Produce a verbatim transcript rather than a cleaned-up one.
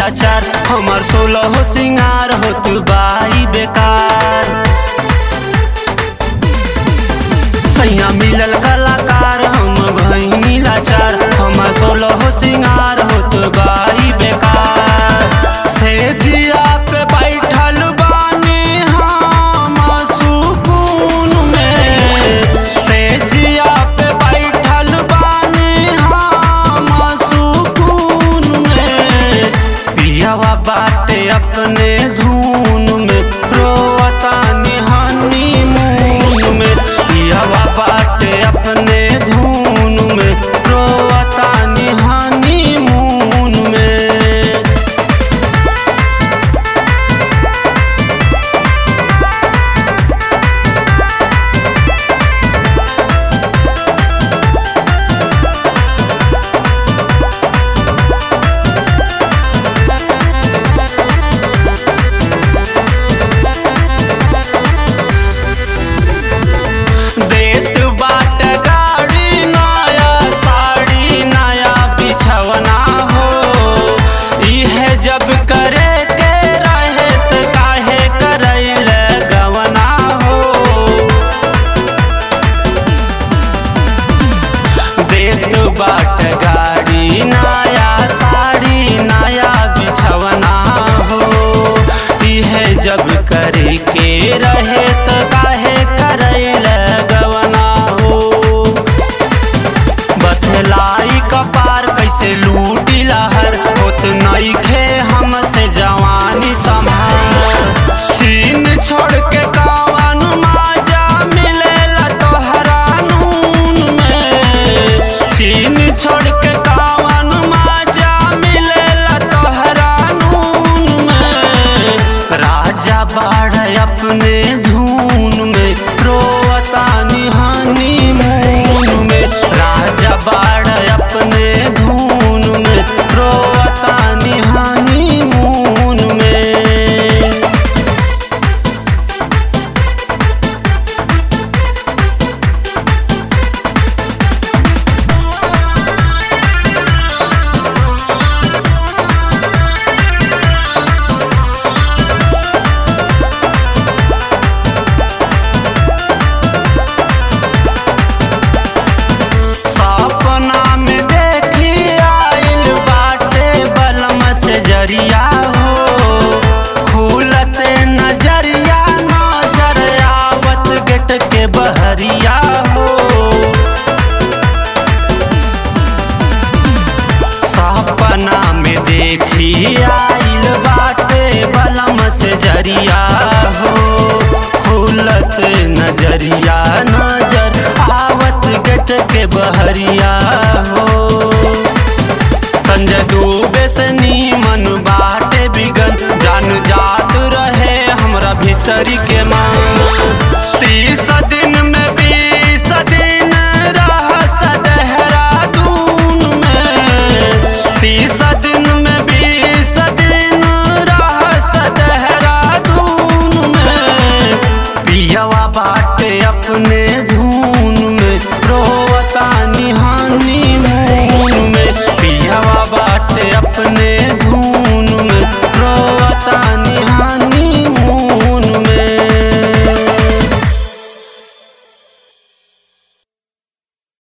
लाचार, हमार सोलह सिंगार होत बाई बेकार। सैया मिलल कलाकार हम भइनी लाचार, हमार सोलह सिंगार होत बाई बेकार। से जिया पे बैठल बानी हम सुकून में, से जिया पे बैठल बानी हम सुकून में। पियावा बाटे अपने धुन में, रोवतानी हनीमून में। पियावा बाटे अपने धुन में, रोवतानी हनीमून में। देत बाट गाड़ी नया साड़ी नया बिछवना हो, इहे जब करे के रहे त काहे करैल गवना हो। देत बाट गाड़ी नया साड़ी नया बिछवना हो, इहे जब करे के रहे त काहे करैल गवना हो। बथलाई कपार कैसे लूटी लहर, होत नइखे हमसे जवानी संभार। चीन छोड़ के कवन माजा मिलेला तोहरा नून में, चीन छोड़ के कवन माजा मिलेला तोहरा नून में। राजा बाढ़ अपने धुन में, रोवतानी हनीमून में। राजा बाढ़ अपने धुन में, रोवतानी हनीमून में। सपना में देखी आइल बाटे बलम से जरिया हो, खुलते नजरिया नजर आवत गेट के बहरिया हो। सपना में देखी आइल बाटे बलम से जरिया हो, खुलत नजरिया नजर आवत गेट के बहरिया हो। संजय दुबे से नीमन बाटे बिगन, जान जात रहे हमरा भीतरी के मान। तीस दिन में बीस दिन रहस देहरादून में, तीस दिन में बीस दिन रहस देहरादून में। पियावा बाटे अपने धुन में, रोवतानी हनीमून में। पियावा बाटे अपने